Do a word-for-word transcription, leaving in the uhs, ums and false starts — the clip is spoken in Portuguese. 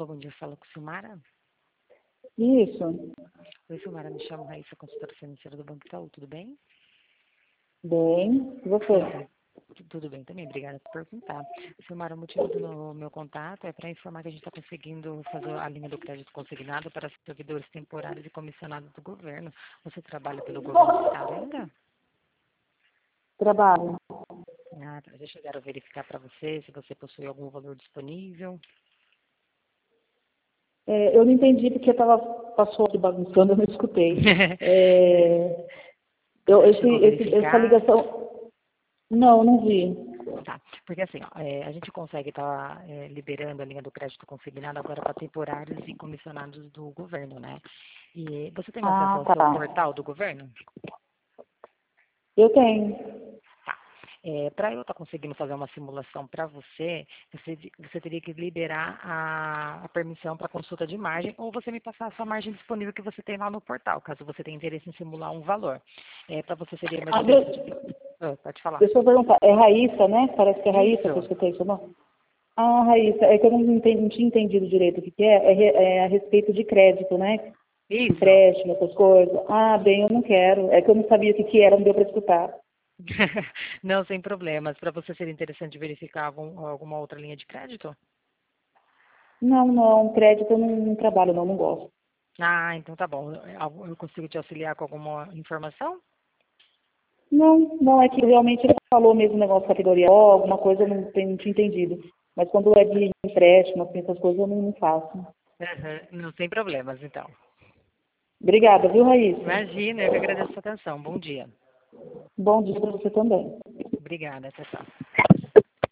bom dia. Fala com Silmara. Isso. Oi, Silmara. Me chamo Raíssa, consultora financeira do Banco Itaú. Tudo bem? Bem. E você? Tudo bem também. Obrigada por perguntar. Silmara, o motivo do meu, meu contato é para informar que a gente está conseguindo fazer a linha do crédito consignado para servidores temporários e comissionados do governo. Você trabalha pelo governo do estado ainda? Trabalho. Ah, tá. Já chegaram a verificar para você se você possui algum valor disponível? É, eu não entendi porque tava, passou aqui bagunçando, eu não escutei. É, eu, Você esse, chegou a esse, essa verificar? ligação... Não, não vi. Tá, porque assim, ó, é, a gente consegue estar liberando a linha do crédito consignado agora para temporários e comissionados do governo, né? E você tem acesso Ah, ao seu tá. portal do governo? Eu tenho. Tá. É, para eu estar conseguindo fazer uma simulação para você, você, você teria que liberar a, a permissão para consulta de margem ou você me passar a sua margem disponível que você tem lá no portal, caso você tenha interesse em simular um valor. É, para você seria mais Ah, interessante. de- Ah, pode falar. deixa eu perguntar. É Raíssa, né? Parece que é Raíssa que eu Isso. escutei isso, não? Ah, Raíssa, é que eu não, entendi, não tinha entendido direito o que, que é. É, re- é a respeito de crédito, né? Isso. Empréstimo, essas coisas. Ah, bem, eu não quero. É que eu não sabia o que, que era, não deu para escutar. Não, sem problemas. Para você seria interessante verificar algum, alguma outra linha de crédito? Não, não, crédito eu não, não trabalho, não, não gosto. Ah, então tá bom. Eu eu consigo te auxiliar com alguma informação? Não, não, é que realmente ele falou mesmo negócio de categoria O, alguma coisa eu não, tenho, não tinha entendido. Mas quando é de empréstimo, assim, essas coisas eu não, não faço. Aham, não, sem problemas, então. Obrigada, viu, Raíssa? Imagina, eu que agradeço a sua atenção. Bom dia. Bom dia para você também. Obrigada, tchau, tchau.